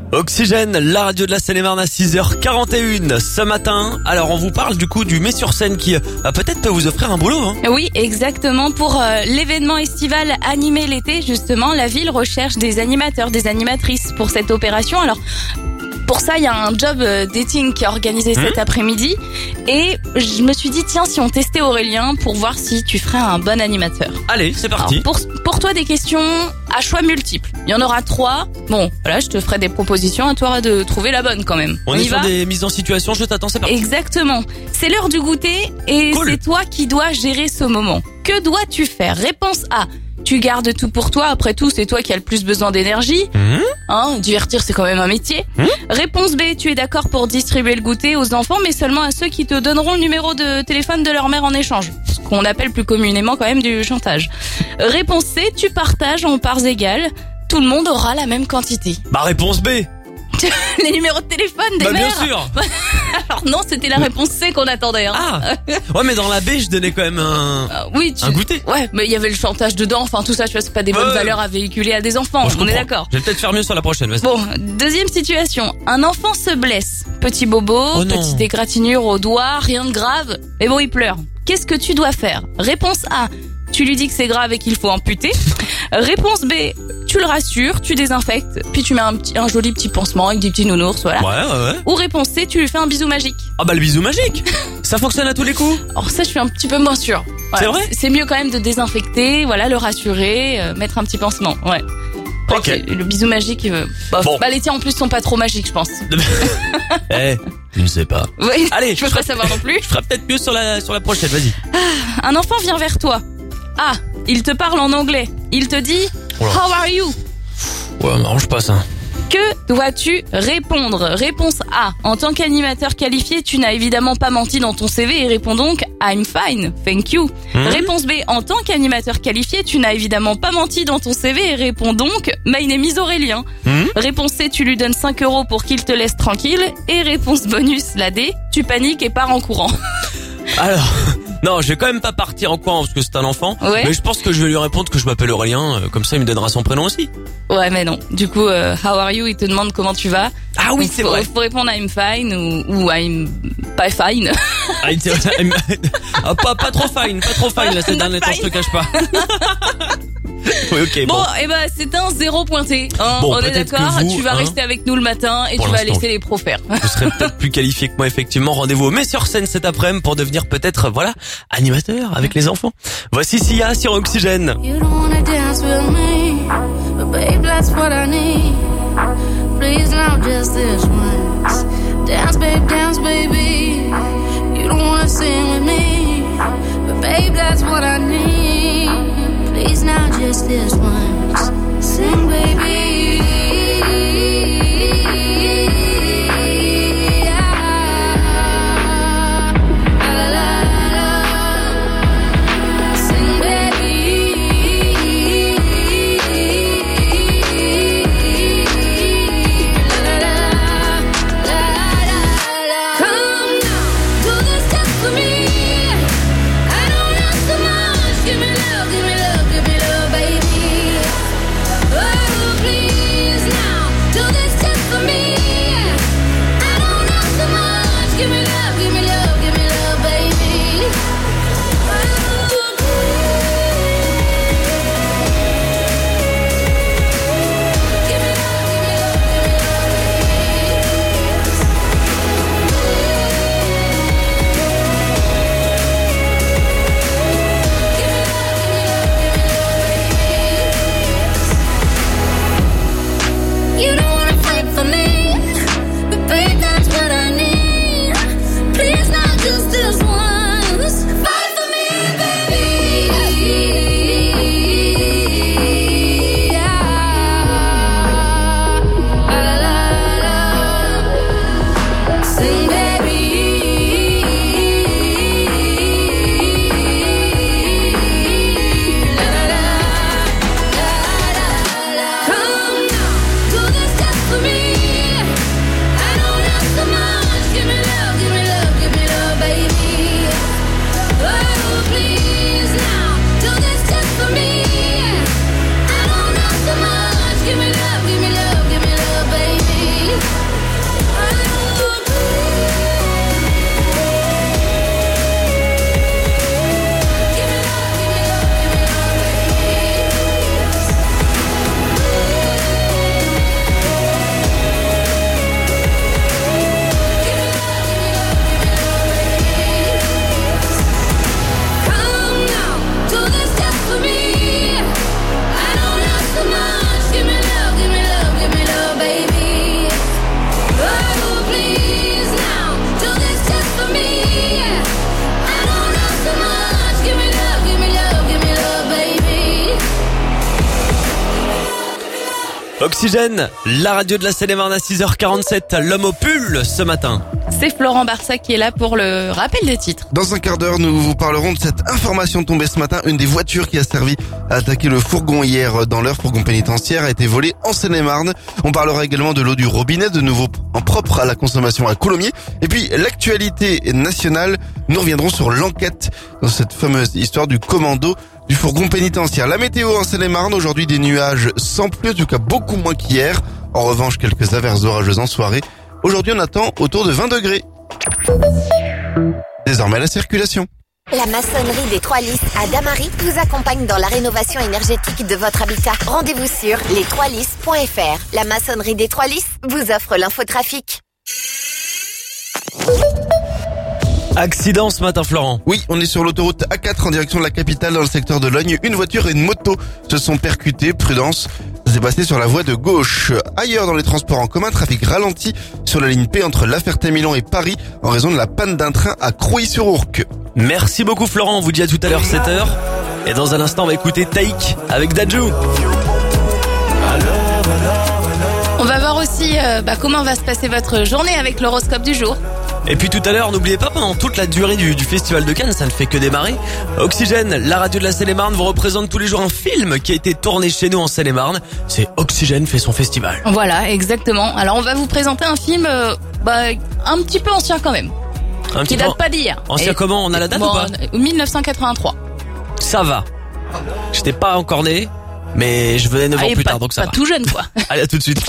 Oxygène, la radio de la Seine-et-Marne à 6h41 ce matin. Alors on vous parle du coup du Mai-sur-Seine qui peut-être peut vous offrir un boulot. Oui, exactement. Pour l'événement estival Animer l'été, justement, la ville recherche des animateurs, des animatrices pour cette opération. Alors pour ça, il y a un job dating qui est organisé cet après-midi. Et je me suis dit, tiens, si on testait Aurélien pour voir si tu ferais un bon animateur. Allez, c'est parti. Alors, pour toi, des questions à choix multiples. Il y en aura 3. Bon, voilà, je te ferai des propositions. À toi de trouver la bonne quand même. On est sur des mises en situation, je t'attends, c'est parti. Exactement. C'est l'heure du goûter et c'est toi qui dois gérer ce moment. Que dois-tu faire? Réponse A. Tu gardes tout pour toi, après tout, c'est toi qui as le plus besoin d'énergie. Divertir, c'est quand même un métier. Réponse B, tu es d'accord pour distribuer le goûter aux enfants, mais seulement à ceux qui te donneront le numéro de téléphone de leur mère en échange. Ce qu'on appelle plus communément quand même du chantage. Réponse C, tu partages en parts égales. Tout le monde aura la même quantité. Bah, réponse B. Les numéros de téléphone des mères. Bien sûr. Alors non, c'était la réponse C qu'on attendait. Ouais, mais dans la B, je donnais quand même un goûter. Ouais, mais il y avait le chantage dedans. Enfin, tout ça, tu vois, c'est pas des bonnes valeurs à véhiculer à des enfants. Bon, on est d'accord. Je vais peut-être faire mieux sur la prochaine. Vas-y. Bon, deuxième situation. Un enfant se blesse. Petit bobo, petite égratignure au doigt, rien de grave. Mais bon, il pleure. Qu'est-ce que tu dois faire? Réponse A. Tu lui dis que c'est grave et qu'il faut amputer. Réponse B. Tu le rassures, tu désinfectes, puis tu mets un joli petit pansement avec des petits nounours, voilà. Ouais. Ou réponse C, tu lui fais un bisou magique. Ah bah le bisou magique, ça fonctionne à tous les coups. Alors ça, je suis un petit peu moins sûre. Voilà. C'est vrai? C'est mieux quand même de désinfecter, voilà, le rassurer, mettre un petit pansement, ouais. Ok. Le bisou magique, les tiens en plus sont pas trop magiques, je pense. Tu ne sais pas. Oui. Allez, je peux pas savoir non plus. Je ferai peut-être mieux sur la prochaine, vas-y. Un enfant vient vers toi. Ah, il te parle en anglais. Il te dit How are you? Ouais, m'arrange pas ça. Que dois-tu répondre? Réponse A. En tant qu'animateur qualifié, tu n'as évidemment pas menti dans ton CV et réponds donc I'm fine, thank you. Réponse B. En tant qu'animateur qualifié, tu n'as évidemment pas menti dans ton CV et réponds donc My name is Aurélien. Réponse C. Tu lui donnes 5 € pour qu'il te laisse tranquille. Et réponse bonus, la D. Tu paniques et pars en courant. Alors... Non, je vais quand même pas partir en courant parce que c'est un enfant. Ouais. Mais je pense que je vais lui répondre que je m'appelle Aurélien. Comme ça, il me donnera son prénom aussi. Ouais, mais non. Du coup, how are you? Il te demande comment tu vas. Ah oui, c'est vrai. Il faut répondre I'm fine ou I'm pas fine. Pas trop fine là, ces derniers temps, je te cache pas. Oui, ok. Bon, c'est un 0 pointé. Bon, on est d'accord. Tu vas rester avec nous le matin et tu vas laisser les pros faire. Vous serez peut-être plus qualifié que moi, effectivement. Rendez-vous au Mai-sur-Seine cet après-midi pour devenir peut-être, animateur avec les enfants. Voici Sia sur Oxygène. You don't wanna dance with me, but babe, that's what I need. Please now just this once. Dance, baby. You don't wanna sing with me, but babe, that's what I need. Please now just this once. Sing, baby. Come now, do this just for me. Oxygène, la radio de la Seine-et-Marne à 6h47, l'homme au pull ce matin. C'est Florent Barça qui est là pour le rappel des titres. Dans un quart d'heure, nous vous parlerons de cette information tombée ce matin. Une des voitures qui a servi à attaquer le fourgon hier dans leur fourgon pénitentiaire a été volée en Seine-et-Marne. On parlera également de l'eau du robinet, de nouveau en propre à la consommation à Coulommiers. Et puis, l'actualité nationale, nous reviendrons sur l'enquête dans cette fameuse histoire du commando du fourgon pénitentiaire. La météo en Seine-et-Marne, aujourd'hui des nuages sans pluie, en tout cas beaucoup moins qu'hier. En revanche, quelques averses orageuses en soirée. Aujourd'hui, on attend autour de 20 degrés. Désormais, la circulation. La maçonnerie des Trois Lys à Damary vous accompagne dans la rénovation énergétique de votre habitat. Rendez-vous sur les3lys.fr. La maçonnerie des Trois Lys vous offre l'infotrafic. Accident ce matin, Florent. Oui, on est sur l'autoroute A4 en direction de la capitale dans le secteur de Logne. Une voiture et une moto se sont percutées. Prudence, ça s'est passé sur la voie de gauche. Ailleurs dans les transports en commun, trafic ralenti sur la ligne P entre La Ferté-Milon et Paris en raison de la panne d'un train à Crouy-sur-Ourcq. Merci beaucoup Florent, on vous dit à tout à l'heure 7h. Et dans un instant, on va écouter Taïk avec Dadju. On va voir aussi comment va se passer votre journée avec l'horoscope du jour. Et puis tout à l'heure, n'oubliez pas, pendant toute la durée du Festival de Cannes, ça ne fait que démarrer, Oxygène, la radio de la Seine-et-Marne, vous représente tous les jours un film qui a été tourné chez nous en Seine-et-Marne. C'est Oxygène fait son festival. Voilà, exactement. Alors on va vous présenter un film un petit peu ancien quand même. Qui date pas d'hier. Ancien comment? On a la date ou pas? 1983. Ça va. J'étais pas encore né, mais je venais 9 ans plus tard, donc ça va. Pas tout jeune quoi. Allez, à tout de suite.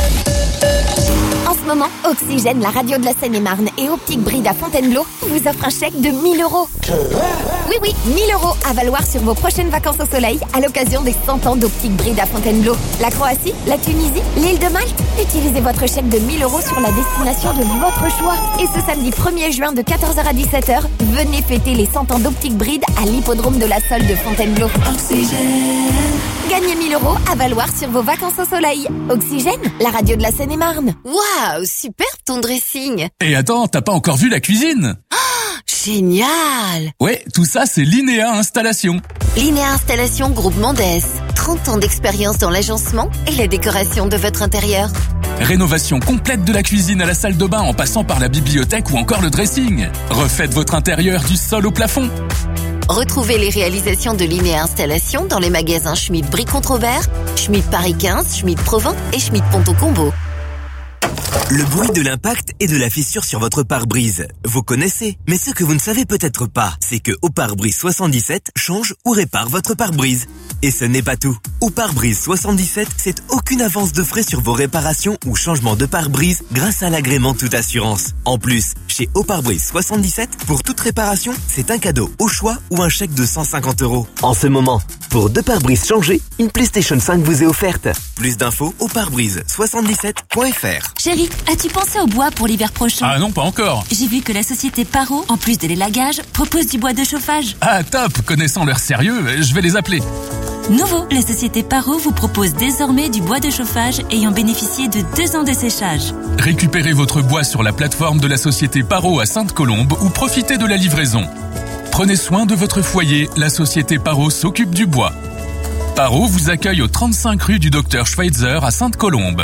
En ce moment, Oxygène, la radio de la Seine-et-Marne et Optique Bride à Fontainebleau vous offrent un chèque de 1 000 €. Oui, 1 000 € à valoir sur vos prochaines vacances au soleil à l'occasion des 100 ans d'Optique Bride à Fontainebleau. La Croatie, la Tunisie, l'île de Malte. Utilisez votre chèque de 1 000 € sur la destination de votre choix. Et ce samedi 1er juin de 14h à 17h, venez fêter les 100 ans d'Optique Bride à l'hippodrome de la Sole de Fontainebleau. Oxygène. Gagnez 1 000 € à valoir sur vos vacances au soleil. Oxygène, la radio de la Seine-et-Marne. Waouh, super ton dressing. Et attends, t'as pas encore vu la cuisine? Génial. Ouais, tout ça c'est Linéa Installation. Linéa Installation Groupe Mondès. 30 ans d'expérience dans l'agencement et la décoration de votre intérieur. Rénovation complète de la cuisine à la salle de bain en passant par la bibliothèque ou encore le dressing. Refaites votre intérieur du sol au plafond. Retrouvez les réalisations de Linéa Installation dans les magasins Schmitt Brie-Contrebert, Schmitt Paris 15, Schmitt Provins et Schmitt Ponto Combo. Le bruit de l'impact et de la fissure sur votre pare-brise. Vous connaissez, mais ce que vous ne savez peut-être pas, c'est que Oparbrise 77 change ou répare votre pare-brise. Et ce n'est pas tout. Oparbrise 77, c'est aucune avance de frais sur vos réparations ou changements de pare-brise grâce à l'agrément toute assurance. En plus, chez Oparbrise 77, pour toute réparation, c'est un cadeau au choix ou un chèque de 150 €. En ce moment, pour 2 pare-brises changés, une PlayStation 5 vous est offerte. Plus d'infos au parbrise77.fr. Chérie, as-tu pensé au bois pour l'hiver prochain? Ah non, pas encore. J'ai vu que la société Paro, en plus de l'élagage, propose du bois de chauffage. Ah top, connaissant leur sérieux, je vais les appeler. Nouveau, la société Paro vous propose désormais du bois de chauffage ayant bénéficié de 2 ans de séchage. Récupérez votre bois sur la plateforme de la société Paro à Sainte-Colombe ou profitez de la livraison. Prenez soin de votre foyer, la société Paro s'occupe du bois. Paro vous accueille au 35 rue du Docteur Schweitzer à Sainte-Colombe.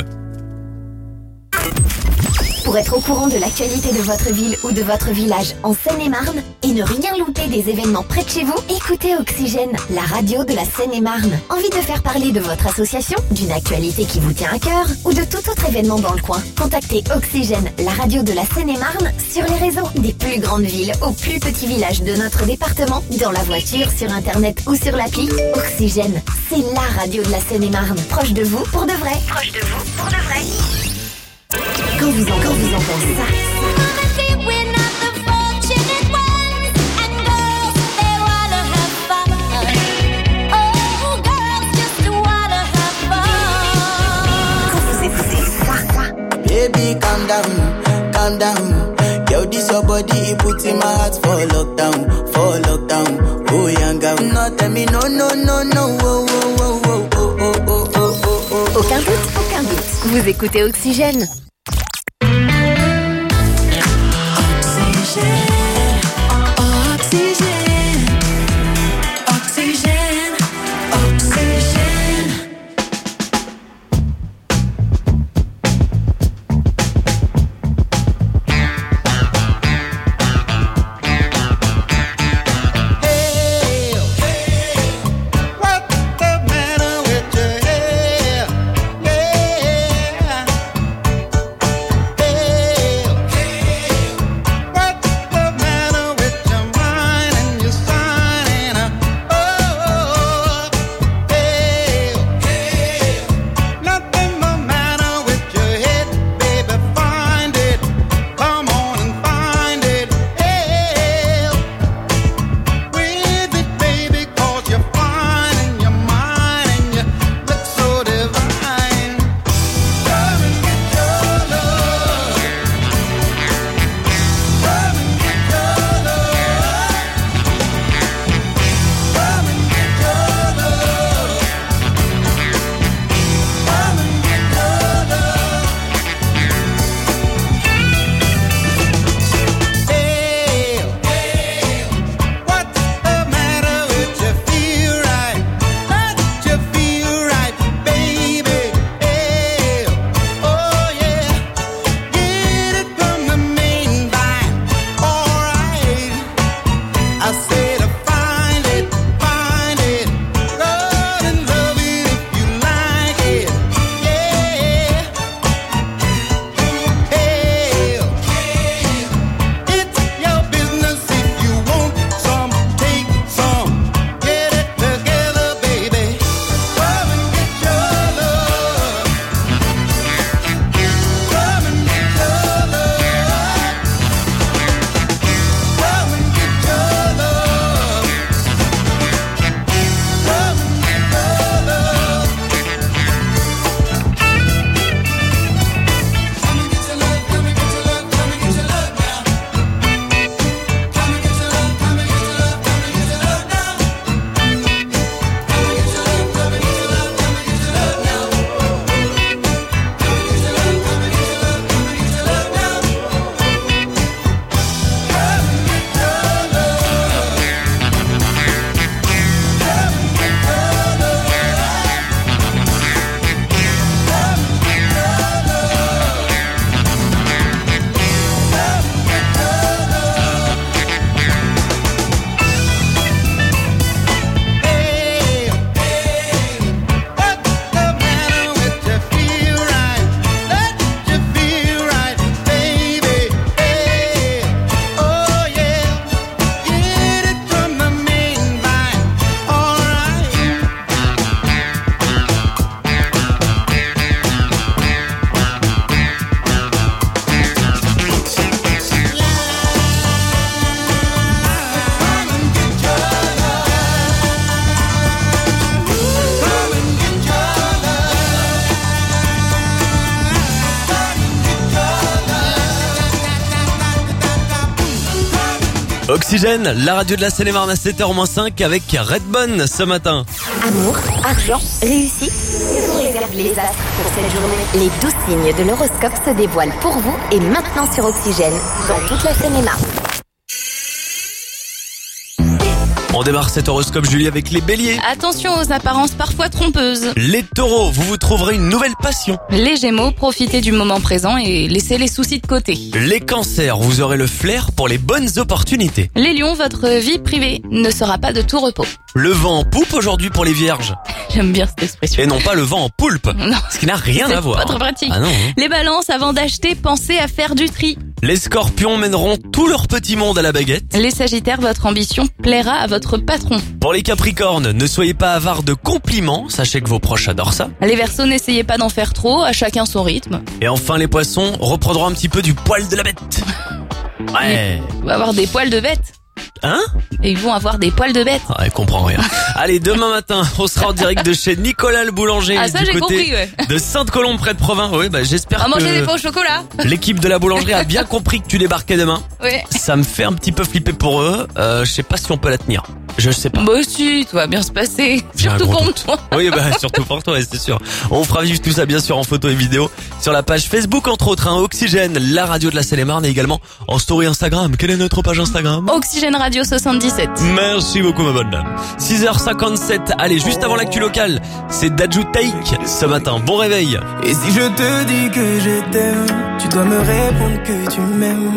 Pour être au courant de l'actualité de votre ville ou de votre village en Seine-et-Marne et ne rien louper des événements près de chez vous, écoutez Oxygène, la radio de la Seine-et-Marne. Envie de faire parler de votre association, d'une actualité qui vous tient à cœur ou de tout autre événement dans le coin? Contactez Oxygène, la radio de la Seine-et-Marne sur les réseaux. Des plus grandes villes aux plus petits villages de notre département, dans la voiture, sur internet ou sur l'appli. Oxygène, c'est la radio de la Seine-et-Marne. Proche de vous pour de vrai. Proche de vous pour de vrai. Quand vous entendez ça. Baby, calm down. Yo, this your body, it puts in my heart for lockdown. Oh, young girl, no, tell me no. Aucun doute. Vous écoutez Oxygène. Oxygène, la radio de la Seine-et-Marne à 7h-5 avec Redbone ce matin. Amour, argent, réussite. Réserve les astres pour cette journée. Les 12 signes de l'horoscope se dévoilent pour vous et maintenant sur Oxygène, dans toute la Seine-et-Marne. On démarre cet horoscope, Julie, avec les béliers. Attention aux apparences parfois trompeuses. Les taureaux, vous trouverez une nouvelle passion. Les gémeaux, profitez du moment présent et laissez les soucis de côté. Les cancers, vous aurez le flair pour les bonnes opportunités. Les lions, votre vie privée ne sera pas de tout repos. Le vent en poupe aujourd'hui pour les vierges. J'aime bien cette expression. Et non pas le vent en poulpe. Non. Ce qui n'a rien à voir. C'est pas trop pratique. Ah non, hein. Les balances, avant d'acheter, pensez à faire du tri. Les scorpions mèneront tout leur petit monde à la baguette. Les sagittaires, votre ambition plaira à votre patron. Pour les capricornes, ne soyez pas avares de compliments, sachez que vos proches adorent ça. Les verseaux, n'essayez pas d'en faire trop, à chacun son rythme. Et enfin les poissons reprendront un petit peu du poil de la bête. Ouais. On va avoir des poils de bête. Hein? Et ils vont avoir des poils de bête. Ah, elle comprend rien. Allez, demain matin, on sera en direct de chez Nicolas le boulanger. Ah, ça, du j'ai côté compris, ouais. de Sainte-Colombe près de Provins. Oui, bah, j'espère On va que manger des pains au chocolat. l'équipe de la boulangerie a bien compris que tu débarquais demain. Oui. Ça me fait un petit peu flipper pour eux. Je sais pas si on peut la tenir. Je sais pas. Bah si, tout va bien se passer. J'ai un Surtout gros pour doute. toi. Oui, bah surtout pour toi, c'est sûr. On fera vivre tout ça bien sûr en photo et vidéo sur la page Facebook entre autres, Oxygène, la radio de la Seine-et-Marne et également en story Instagram. Quelle est notre page Instagram? Oxygène Radio 77. Merci beaucoup ma bonne dame. 6h57, allez, juste avant l'actu locale, c'est Dadju Take ce matin. Bon réveil. Et si je te dis que je t'aime, tu dois me répondre que tu m'aimes.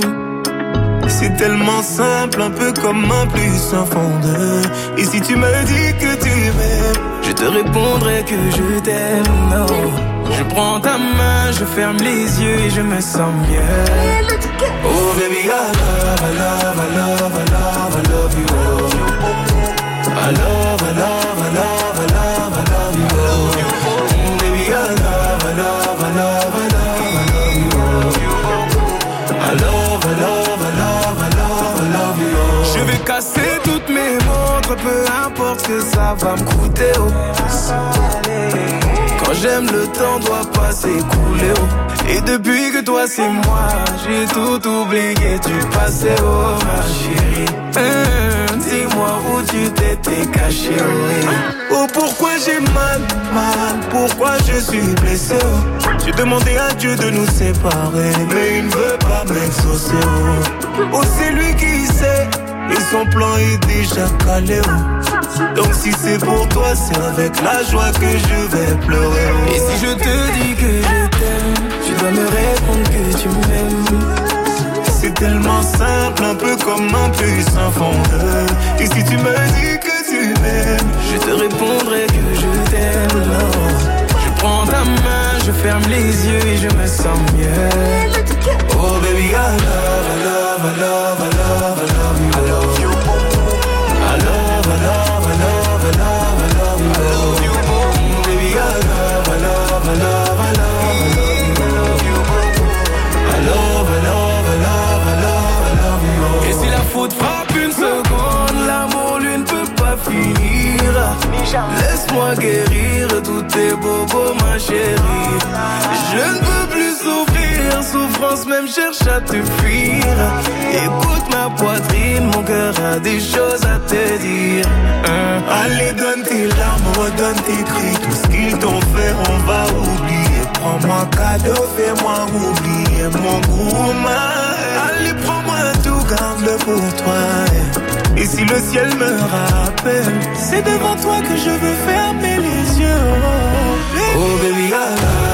C'est tellement simple, un peu comme un plus un fond de. Et si tu me dis que tu m'aimes, je te répondrai que je t'aime. Non. Je prends ta main, je ferme les yeux et je me sens mieux. Oh baby, I love, I love, I love, I love, I love you. I love, I love, I love, I love, I love you. Oh baby, I love, I love, I love, I love, I love you. I love, I love, I love, I love, I love you. Je vais casser toutes mes montres, peu importe ce que ça va me coûter. Oh. Quand j'aime, le temps doit pas s'écouler. Oh. Et depuis que toi c'est moi, j'ai tout oublié du passé. Oh ma chérie, dis-moi où tu t'étais caché. Oh, oh pourquoi j'ai mal, pourquoi je suis blessé. Oh. J'ai demandé à Dieu de nous séparer, mais il ne veut pas m'exaucer. Oh, oh c'est lui qui sait, et son plan est déjà calé. Oh. Donc si c'est pour toi, c'est avec la joie que je vais pleurer. Oh. Et si je te dis que je t'aime, tu dois me répondre que tu m'aimes. C'est tellement simple, un peu comme un plus un fond de. Et si tu me dis que tu m'aimes, je te répondrai que je t'aime. Non. Je prends ta main, je ferme les yeux et je me sens mieux. Oh baby, I love, I love, I love, I love, I love you. I love you. I love, I love, I love, I love, I love you. I love you. Baby, I love, I love, I love, I love, I love you. I love, I love, I love, I love, I love you. Et si la faute frappe une seconde, l'amour lui ne peut pas finir. Laisse-moi guérir tous tes bobos, ma chérie. Je ne peux plus souffrir, souffrance même cherche à te fuir. Écoute ma poitrine, mon cœur a des choses à te dire. Allez, donne tes larmes, redonne tes cris. Tout ce qu'ils t'ont fait, on va oublier. Prends-moi cadeau, fais-moi oublier mon gourmand. Allez, prends-moi tout, garde-le pour toi. Et si le ciel me rappelle, c'est devant toi que je veux fermer les yeux. Oh baby, I love.